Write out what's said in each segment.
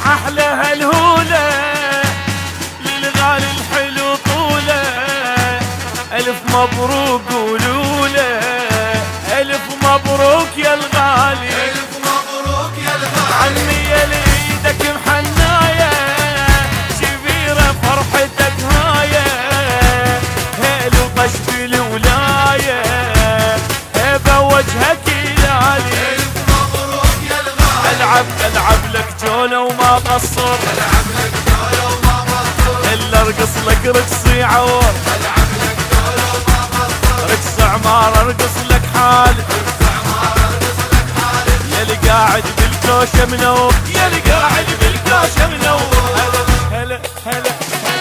احلى هالهولة للغالي الحلو طوله، الف مبروك قولوله، الف مبروك يا الغالي، الف مبروك يا الغالي. عمي يا ليدك محناية شبيرة فرحتك هاية، هيلو طش بالولاية هبة وجهك يلالي. الف مبروك يا الغالي. العب لك جولة وما قصر، العب لك جولة وما قصر، الا ارقص لك رقصي عور، العب لك جولة وما قصر، رقص عمار ارقص لك حال، رقص عمار ارقص لك حالك، يا اللي قاعد بالكوشة منور، يا اللي قاعد بالكوشة منور. هلا هلا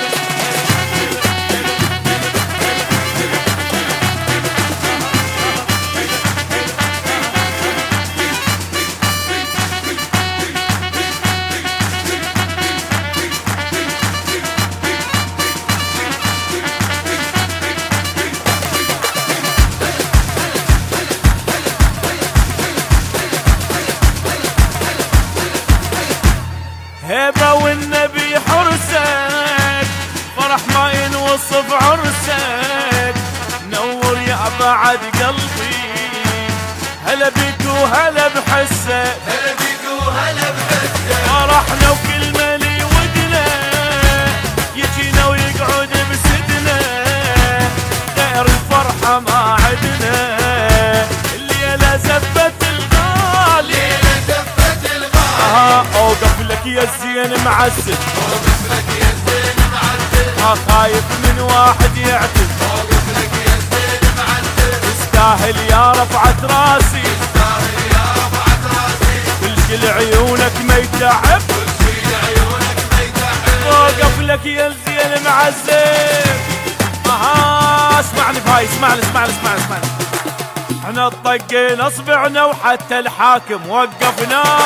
هبة والنبي حرسك، فرح ما ينوصف عرسك، نور يا بعد قلبي، هلا بيك وهلا بحسك، هلا بيك وهلا بحسك، فرحنا وكل مالي ودنا، يجينا ويقعد بسدنا، غير الفرحة ما عدنا، الليلة زفت الغالي، ليلة زفت الغالي، اوقف لك يا الزين معزل، اوقف لك يا الزين معزل، خايف من واحد يعتل، اوقف لك يا الزين معزل، تستاهل يا رفعة راسي، تستاهل يا رفعة راسي، كل شي لعيونك ما يتعب، كل شي لعيونك ما يتعب، اوقف لك يا الزين معزل. اسمعني بهاي، اسمعني. احنا طقينا اصبعنا وحتى الحاكم وقفناه،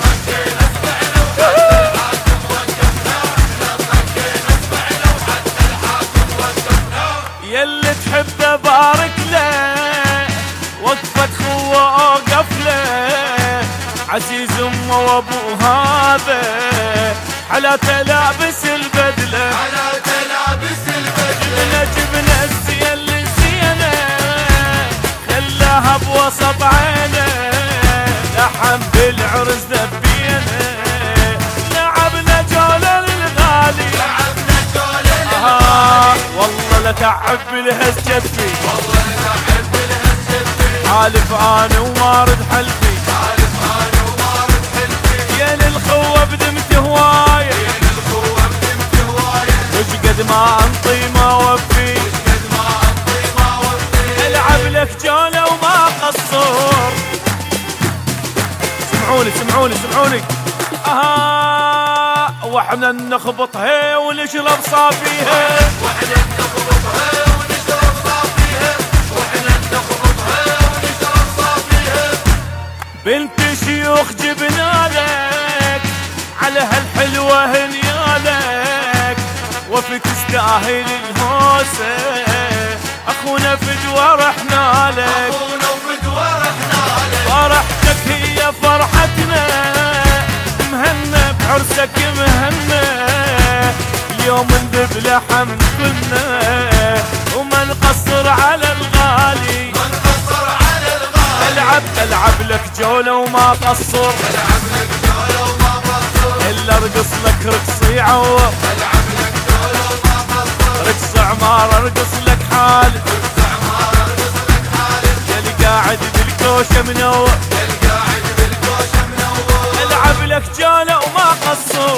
يلي تحبه بارك له، وقفة خوه اوقف له، عزيز امه وابو هذا حلاته لابس البدله، على تلابس البدلة، جبنا الزين للزينه خلاها بوسط عينه، لحم بالعرس ذبينه، لعبنا جوله للغالي، لعبنا جولة للغالي، والله لتعب بالهز جدي، والله لتعب بالهز جدي، حالف انا ومارد حلفي، عارف انا ومارد حلفي، يا للخوه بدمت هوايه، يا للخوة بدمت هواية، وش قد ما انطي ما وفي، قد ما انطي ما وفي، العب لك جوله وما قصر. سمعوني واحنا نخبطها ونشرب صافيها، واحنا نخبطها ونشرب صافيها، واحنا نخبطها ونشرب صافيها، بنت شيوخ جبنا لك على هالحلوة هنيالك، وفي تستاهل الهوسة اخونا فدوى رحنا لك، اخونا وفدوى رحنا لك، فرحتك هي فرحتنا، مهنا بعرسك مهنا، اليوم ندب لحم كلنا، وما نقصر على الغالي، ما نقصر على الغالي، العب لك جولة وما قصر، العب لك جولة وما قصر، الا ارقص لك رقصي عور، العب لك جولة وما قصر، رقص عمار ارقص لك حال، رقص عمار ارقص لك حالك، يا اللي قاعد بالكوشة منور، القاعد بالكوشة منور، العب لك جولة وما قصر.